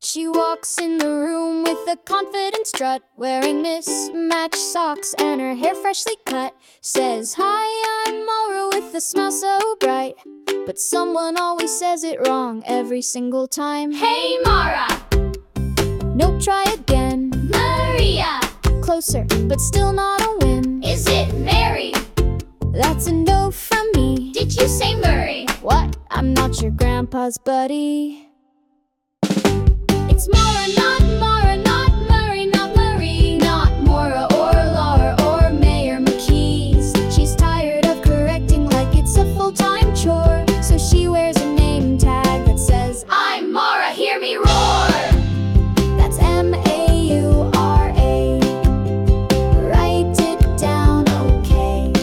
She walks in the room with a confident strut, wearing mismatched socks and her hair freshly cut. Says, "Hi, I'm Maura," with a smile so bright, but someone always says it wrong every single time. Hey Maura! Nope, try again. Maria! Closer, but still not a win. Is it Mary? That's a no from me. Did you say Murray? What? I'm not your grandpa's buddy. It's Maura, not Mara, not Murray, not Marie, not Maura or Laura or Mayor McKees. She's tired of correcting like it's a full-time chore, so she wears a name tag that says, I'm Maura, hear me roar! That's M-A-U-R-A. Write it down, okay?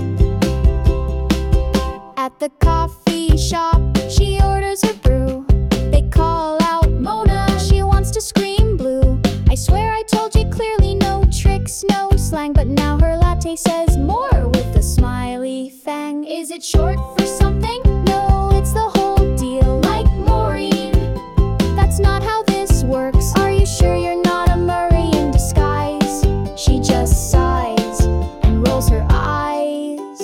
At the coffee shop, she orders her brew. They call out Mona, she wants to scream blue. I swear I told you clearly, no tricks, no slang, but now her latte says more with a smiley fang. Is it short for something? No, it's the whole deal. Like Maureen? That's not how this works. Are you sure you're not a Murray in disguise? She just sighs and rolls her eyes.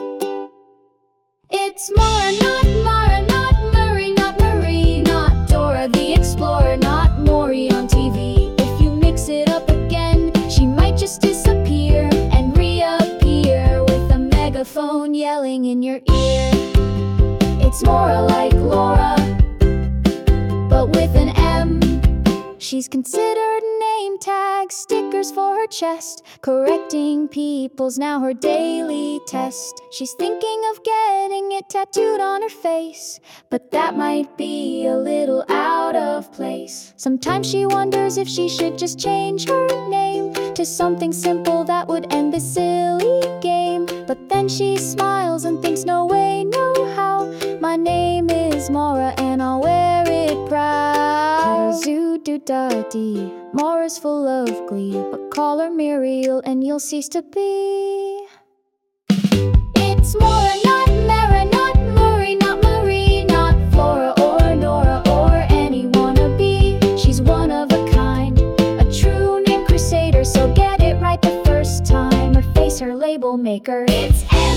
It's Maura, not Mara, not Murray, not Marie, not Dora the Explorer, not Maury on TV. If you mix it up again, she might just disappear and reappear with a megaphone yelling in your ear. It's Maura like Laura, but with an M. She's considered name tags, stickers for her chest. Correcting people's now her daily test. She's thinking of getting it tattooed on her face, but that might be a little out of place. Sometimes she wonders if she should just change her name to something simple that would end this silly game. But then she smiles and thinks, no way, no how. My name is Maura and I'll wear it proud. Zoo-doo-da-dee, Maura's full of glee, but call her Muriel and you'll cease to be. It's Maura, not Mara, not Murray, not Marie, not Flora or Nora or any wannabe. She's one of a kind, a true name crusader, so get it right the first time. Her face, her label maker. It's M